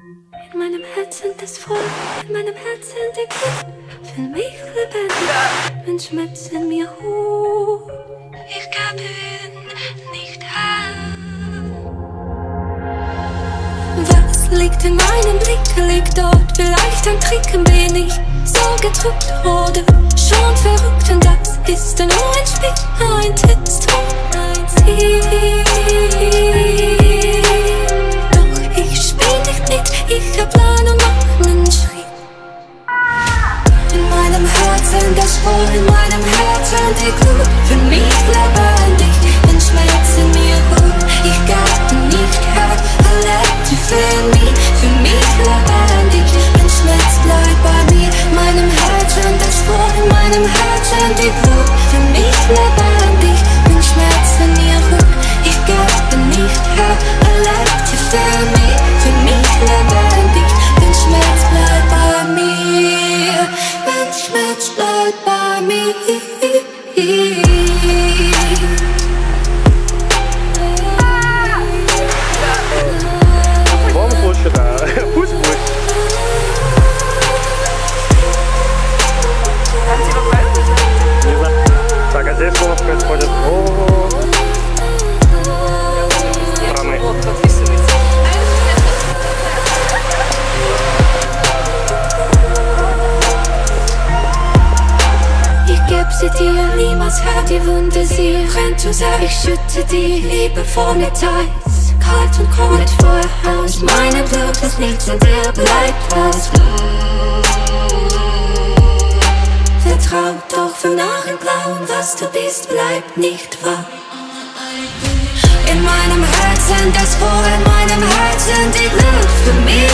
In meinem Herzen das Feuer, in meinem Herzen der Glück, fühl mich lebendig, wenn Schmerz in mir ruht. Ich gebe ihn nicht an. Was liegt in meinem Blick, liegt dort vielleicht ein Trick, bin ich so gedrückt oder schon verrückt, und das ist nur ein Spiel, ein Test und ein Ziel. Doch ich spiel nicht mit, ich hab Plan und mach nen Schritt. In meinem Herzen das Feuer, in meinem Herzen die Glut, für mich lebendig, wenn Schmerz in mir ruht. Ich gab nicht her, erlebt für mich lebendig, wenn Schmerz bleibt bei mir. In meinem Herzen das Feuer, in meinem Herzen die Glut, für mich lebendig, wenn Schmerz in mir ruht. Ich gab nicht her, erlebt für mich lebendig, wenn Schmerz bleibt bei mir, wenn Schmerz bleibt bei mir. Vamos continuar. Pus. Так, а здесь у нас происходит страны. Ich geb sie dir niemals her, die Wunde, sie rennt zu sehr. Ich schütte die Liebe vor mir teils, kalt und kalt vorher aus meinem Blut, das nichts in dir bleibt als Blut. Vertrau doch vom Nachenblauen, was du bist, bleibt nicht wahr. In meinem Herzen das Feuer, in meinem Herzen die Luft, für mich